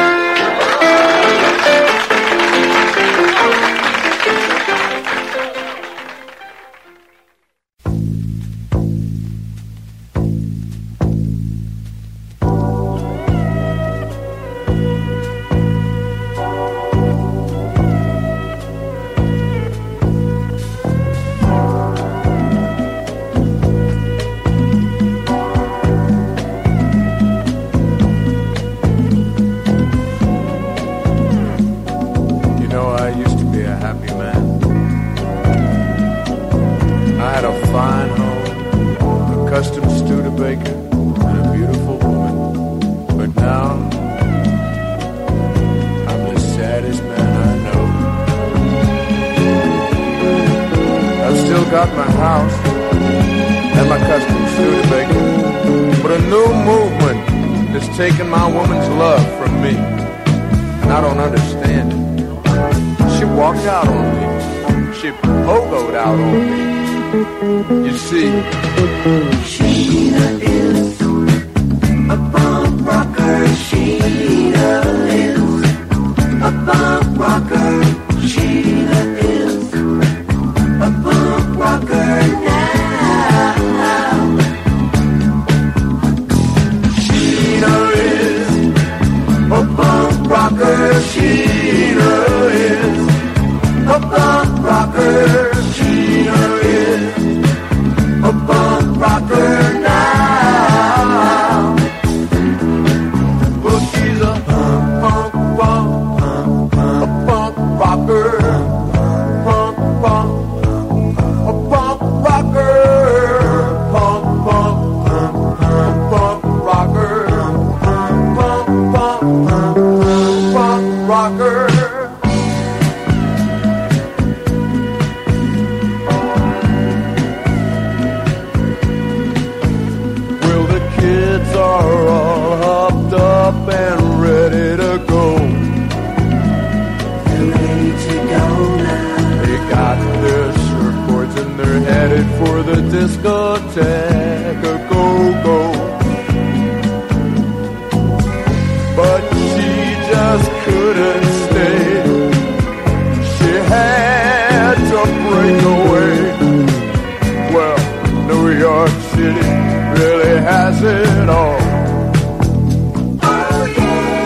Speaker 18: Taking my woman's love from me, and I don't understand it. She walked out on me. She pogoed out on me. You see, Sheena is a punk rocker. Sheena is a punk rocker. Sheena is a punk rocker now. Sheena is a punk rocker. Sheena is a punk rocker now.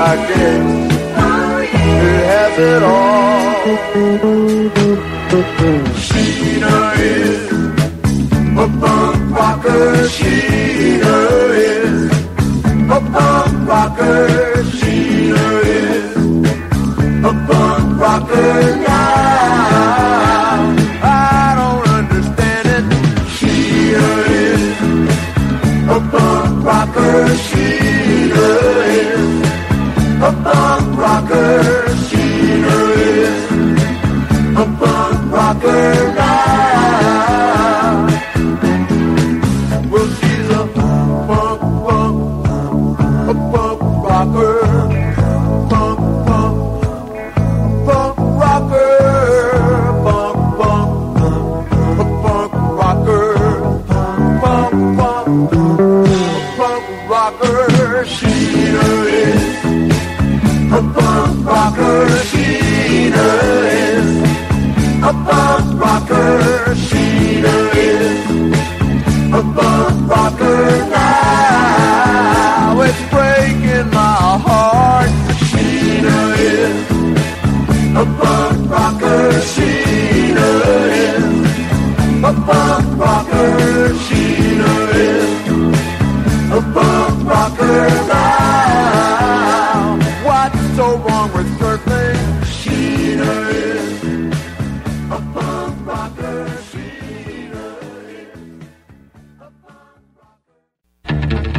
Speaker 18: I guess it has it all. Sheena is a punk rocker. Sheena is a punk rocker. Sheena is a punk rocker now. I don't understand it. Sheena is a punk rocker. Sheena is a punk rocker. Sheena is a punk rocker now. Well, she's a punk rocker. A punk rocker, Sheena is a punk rocker now. It's breaking my heart. Sheena is a punk rocker, Sheena is a punk rocker, Sheena is a punk rocker now. What's so wrong with her thing? Sheena is a punk rocker, Sheena is a punk rocker.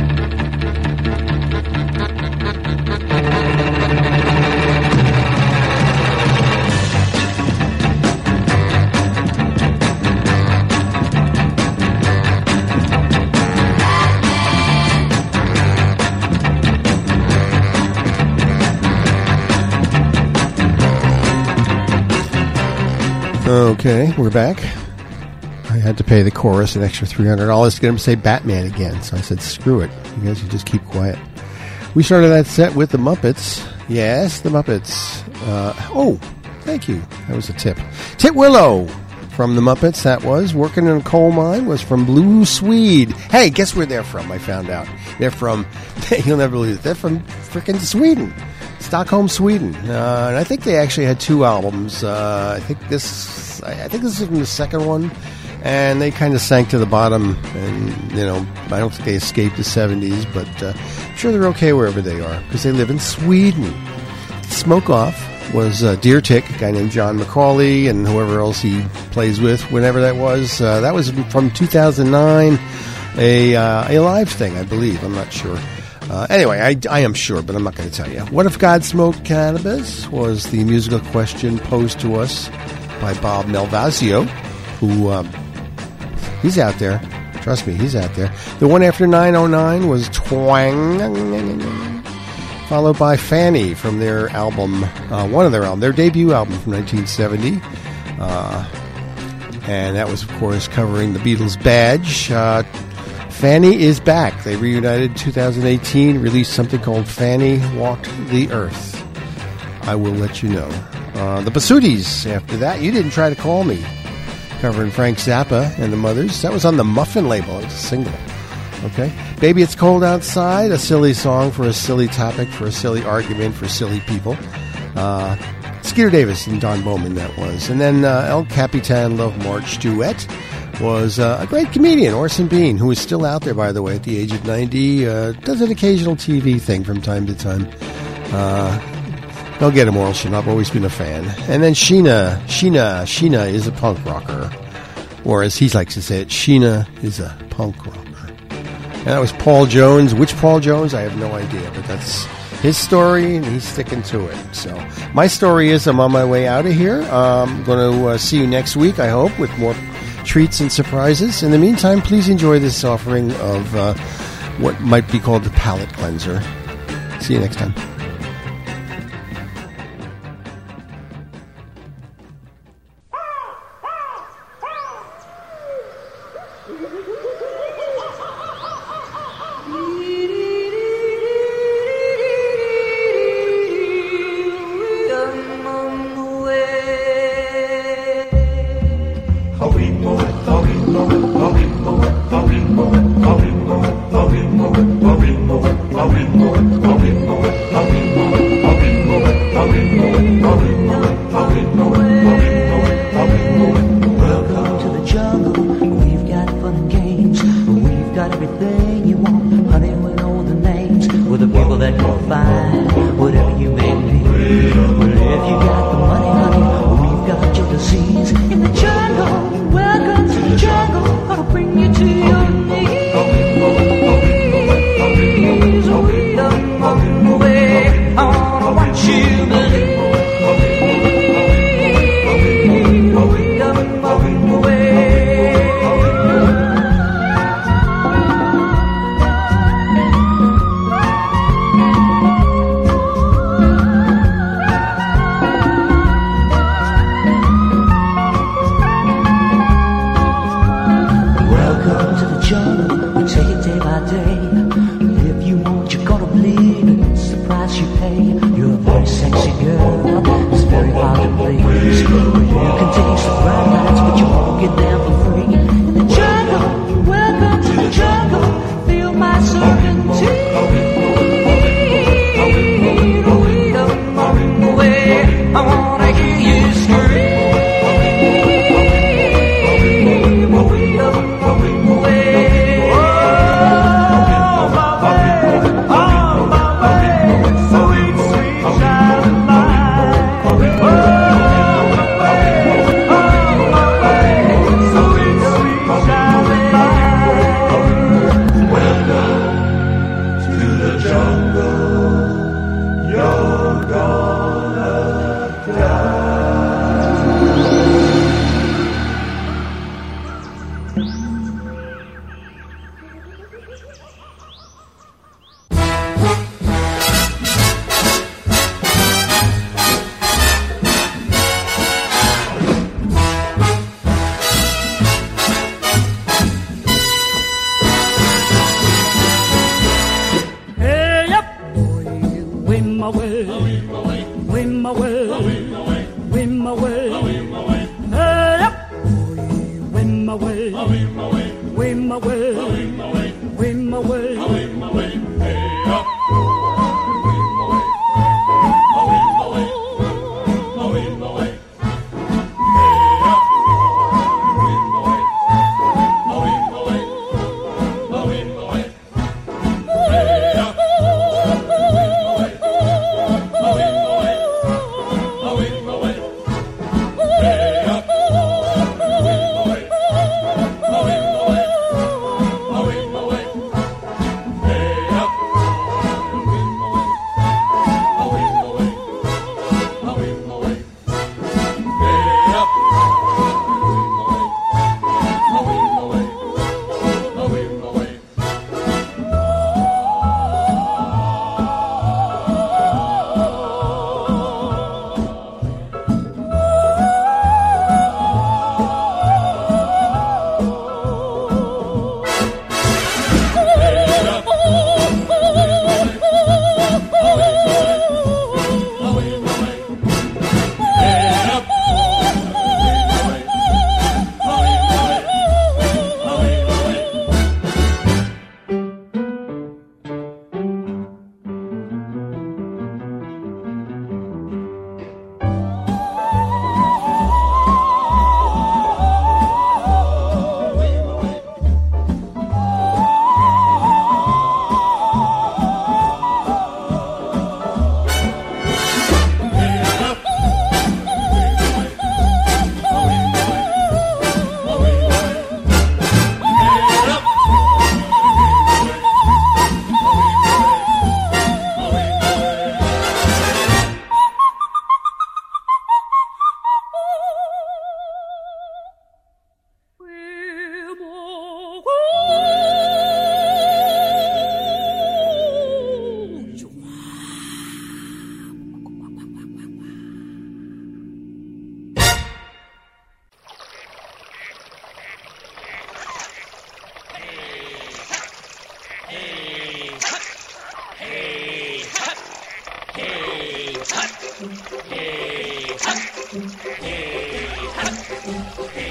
Speaker 11: Okay, we're back. I had to pay the chorus an extra $300 to get him to say Batman again, so I said, screw it. You guys should just keep quiet. We started that set with the Muppets. Yes, the Muppets. Oh, thank you. That was a tip. Titwillow from the Muppets, that was. Working in a Coal Mine was from Blue Swede. Hey, guess where they're from, I found out. They're from, you'll never believe it, they're from frickin' Sweden. Stockholm, Sweden, and I think they actually had 2 albums. I think this is from the second one, and they kind of sank to the bottom. And I don't think they escaped the '70s, but I'm sure they're okay wherever they are because they live in Sweden. Smoke Off was Deer Tick, a guy named John McCauley, and whoever else he plays with, whenever that was. That was from 2009, a live thing, I believe. I'm not sure. Anyway, I am sure, but I'm not going to tell you. What if God smoked cannabis was the musical question posed to us by Bob Melvazio, who, he's out there. Trust me, he's out there. The one after 909 was Twang, followed by Fanny from their album, their debut album from 1970. And that was, of course, covering the Beatles' Badge. Fanny is back. They reunited in 2018, released something called Fanny Walked the Earth. I will let you know. The Basooties after that. You Didn't Try to Call Me, covering Frank Zappa and the Mothers. That was on the Muffin label. It was a single. Okay. Baby It's Cold Outside, a silly song for a silly topic, for a silly argument, for silly people. Skeeter Davis and Don Bowman, that was. And then El Capitan Love March duet was a great comedian, Orson Bean, who is still out there, by the way, at the age of 90. Does an occasional TV thing from time to time. Don't get him, Orson. I've always been a fan. And then Sheena is a punk rocker. Or as he likes to say it, Sheena is a punk rocker. And that was Paul Jones. Which Paul Jones? I have no idea, but that's his story, and he's sticking to it. So my story is I'm on my way out of here. I'm going to see you next week, I hope, with more treats and surprises. In the meantime, please enjoy this offering of what might be called the palate cleanser. See you next time.
Speaker 2: I'll be more.
Speaker 19: whatever you may be. Well, if you got the money, honey, we've got your disease. In the jungle, welcome to the jungle, gonna bring you to your knees. We done walking away, I wanna watch you believe. We done walking away. We'll take it day by day. If you want, you're gonna bleed. It's the price you pay. You're a very sexy girl. It's very hard to please. You can taste the bright lights, but you won't get them for free. In the jungle, welcome to the jungle. Feel my certainty. We don't walk away. I wanna hear you scream. We don't walk away.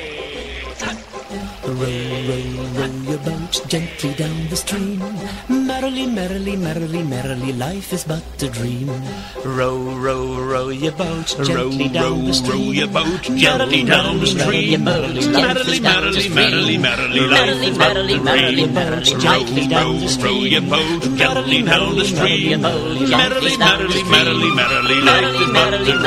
Speaker 19: Row, row, row your boat gently down the stream. Merrily, merrily, merrily, merrily, life is but a dream. Row, row, row your boat gently down the stream.
Speaker 8: Row your boat gently down the stream. Merrily, merrily, merrily, merrily, merrily, merrily, merrily, merrily, gently down the stream. Row your boat gently down the stream. Merrily, merrily, merrily, merrily, life is but a dream.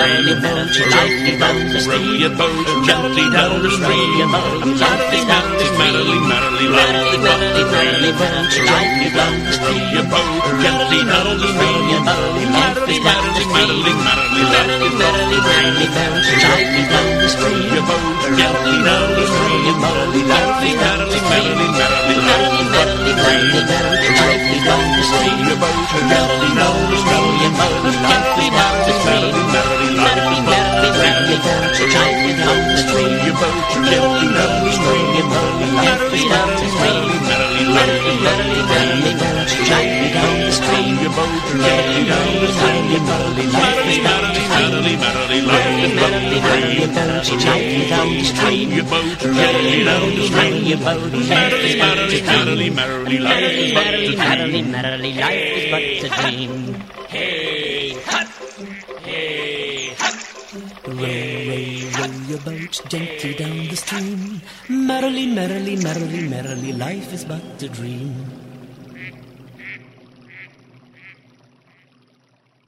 Speaker 8: Row your boat gently down the stream. Merrily, merrily, merrily, merrily, life is but a dream. Gently down the stream. Row your boat gently down the stream. Merrily, merrily, merrily, merrily, life is but a dream. Gently down the stream. Row your boat gently down the stream. Merrily, merrily, merrily, merrily, merrily, life is but a dream. Gently down the stream. Row your boat gently down the stream. Merrily, merrily, merrily, merrily, merrily, life is but a dream. Gently down the stream. Row your boat gently down the stream. Merrily, merrily, merrily, merrily, merrily, merrily, merrily, gently down the stream. Your boat gently down the stream. Merrily, merrily, merrily, merrily, merrily, life is but a dream. Gently down the stream. Your boat gently down the stream. Merrily, merrily, merrily, merrily, life is but a dream.
Speaker 19: Merrily, life is but a dream.
Speaker 8: Hey, hut! Hey, hut!
Speaker 19: Row, row, row your boat gently down the stream. Merrily, merrily, merrily, merrily, life is but a dream.